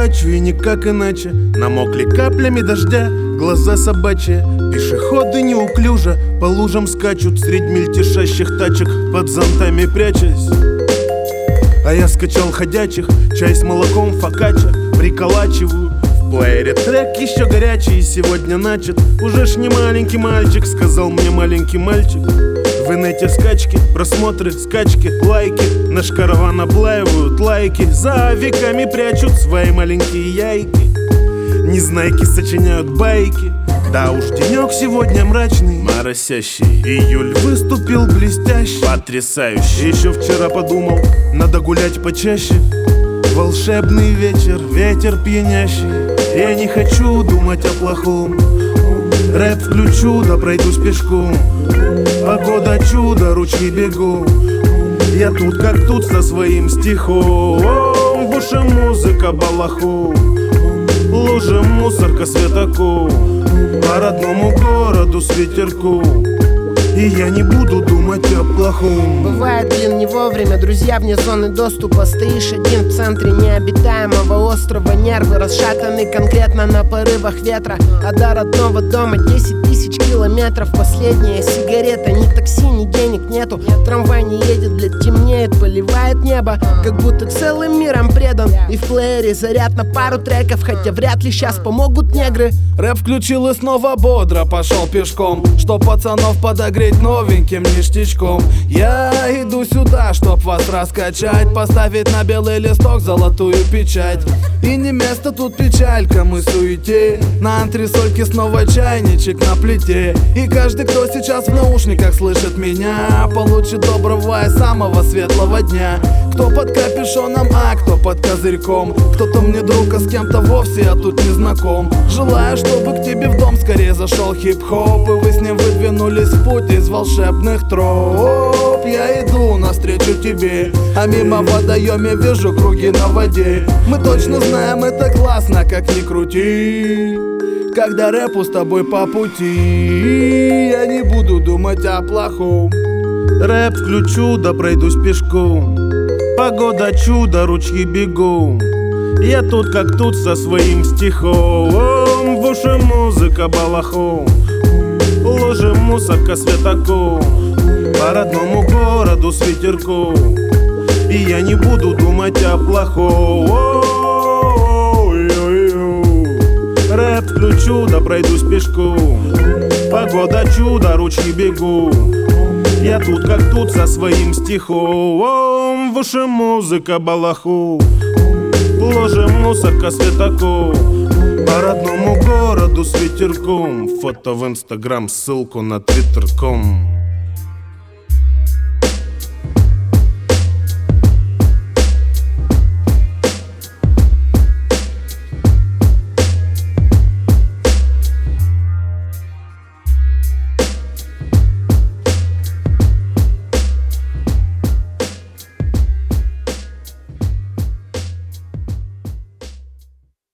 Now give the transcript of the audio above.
дачу и никак иначе. Намокли каплями дождя глаза собачьи. Пешеходы неуклюже по лужам скачут средь мельтешащих тачек, под зонтами прячась. А я скачал ходячих, чай с молоком фокачча приколачиваю. В плеере трек еще горячий, сегодня начат. Уже ж не маленький мальчик, сказал мне маленький мальчик. В инете скачки, просмотры, скачки, лайки. Наш караван облаивают лайки. За веками прячут свои маленькие яйки. Незнайки сочиняют байки. Да уж денек сегодня мрачный, моросящий. Июль выступил блестяще, потрясающе. Еще вчера подумал, надо гулять почаще. Волшебный вечер, ветер пьянящий. Я не хочу думать о плохом. Рэп включу, да пройдусь пешком. Погода чудо, ручьи бегу. Я тут как тут со своим стихом. В уши музыка балаху. Лужи мусорка светоку. По родному городу с ветерку. И я не буду думать о плохом. Бывает, не вовремя, друзья вне зоны доступа. Стоишь один в центре необитаемого острова. Нервы расшатаны конкретно на порывах ветра. А до родного дома 10 тысяч километров. Последняя сигарета, ни такси, ни денег нету. Трамвай не едет, блядь, темнеет, поливает небо. Как будто целым миром предан. И в плеере заряд на пару треков. Хотя вряд ли сейчас помогут негры. Рэп включил и снова бодро пошел пешком, что пацанов подогреть новеньким ништячком. Я иду сюда, чтоб вас раскачать, поставить на белый листок золотую печать. И не место тут печалькам и суете. На антресольке снова чайничек на плите. И каждый, кто сейчас в наушниках слышит меня, получит доброго и самого светлого дня. Кто под капюшоном, а кто под козырьком. Кто-то мне друг, а с кем-то вовсе я тут не знаком. Желаю, чтобы к тебе в дом скорее зашел хип-хоп, и вы с ним выдвинулись в путь из волшебных троп. Я иду навстречу тебе, а мимо в водоеме вижу круги на воде. Мы точно знаем, это классно, как ни крути. Когда рэпу с тобой по пути, я не буду думать о плохом. Рэп включу, да пройдусь пешком. Погода чудо, ручьи бегу. Я тут как тут со своим стихом. В уши музыка балаху. Лужи мусорка светоку. По родному городу с ветерку. И я не буду думать о плохом. Рэп включу, да пройдусь пешком. Погода чудо, ручьи бегу. Я тут как тут со своим стихом. В уши музыка балаху. Лужи мусорка светоку. По родному городу с ветерком. Фото в Инстаграм, ссылку на твиттер.com.